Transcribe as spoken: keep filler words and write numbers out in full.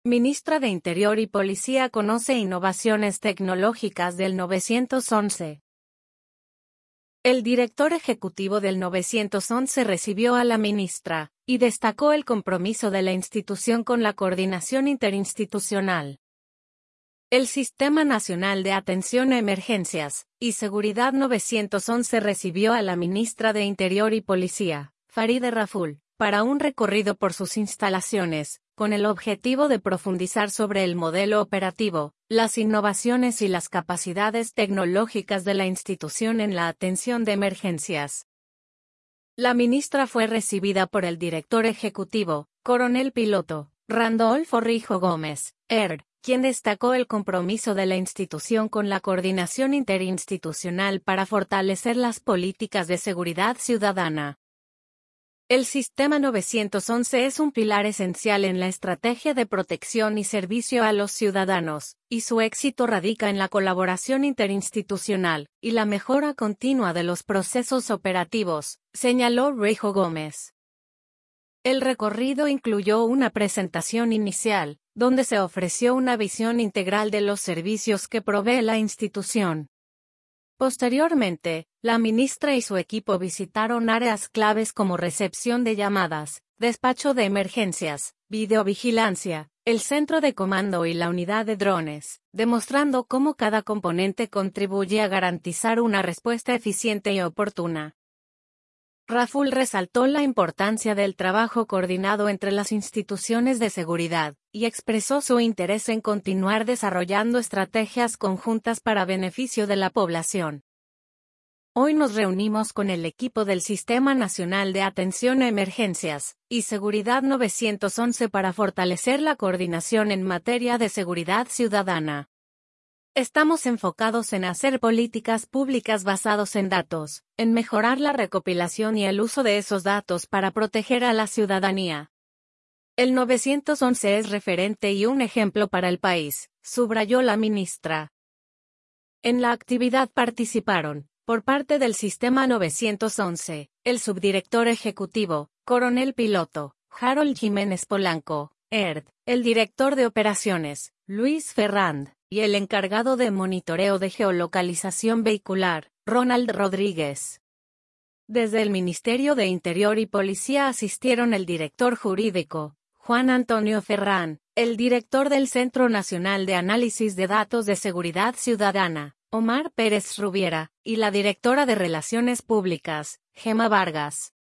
Ministra de Interior y Policía conoce innovaciones tecnológicas del novecientos once. El director ejecutivo del novecientos once recibió a la ministra, y destacó el compromiso de la institución con la coordinación interinstitucional. El Sistema Nacional de Atención a Emergencias y Seguridad novecientos once recibió a la ministra de Interior y Policía, Farideh Raful, para un recorrido por sus instalaciones, con el objetivo de profundizar sobre el modelo operativo, las innovaciones y las capacidades tecnológicas de la institución en la atención de emergencias. La ministra fue recibida por el director ejecutivo, coronel piloto, Randolfo Rijo Gómez, E R, quien destacó el compromiso de la institución con la coordinación interinstitucional para fortalecer las políticas de seguridad ciudadana. El Sistema novecientos once es un pilar esencial en la estrategia de protección y servicio a los ciudadanos, y su éxito radica en la colaboración interinstitucional y la mejora continua de los procesos operativos, señaló Rijo Gómez. El recorrido incluyó una presentación inicial, donde se ofreció una visión integral de los servicios que provee la institución. Posteriormente, la ministra y su equipo visitaron áreas claves como recepción de llamadas, despacho de emergencias, videovigilancia, el centro de comando y la unidad de drones, demostrando cómo cada componente contribuye a garantizar una respuesta eficiente y oportuna. Raful resaltó la importancia del trabajo coordinado entre las instituciones de seguridad, y expresó su interés en continuar desarrollando estrategias conjuntas para beneficio de la población. Hoy nos reunimos con el equipo del Sistema Nacional de Atención a Emergencias y Seguridad novecientos once para fortalecer la coordinación en materia de seguridad ciudadana. Estamos enfocados en hacer políticas públicas basadas en datos, en mejorar la recopilación y el uso de esos datos para proteger a la ciudadanía. El novecientos once es referente y un ejemplo para el país, subrayó la ministra. En la actividad participaron, por parte del Sistema novecientos once, el subdirector ejecutivo, coronel piloto, Harold Jiménez Polanco, E R D, el director de operaciones, Luis Ferrand, y el encargado de monitoreo de geolocalización vehicular, Ronald Rodríguez. Desde el Ministerio de Interior y Policía asistieron el director jurídico, Juan Antonio Ferrán, el director del Centro Nacional de Análisis de Datos de Seguridad Ciudadana, Omar Pérez Rubiera, y la directora de Relaciones Públicas, Gema Vargas.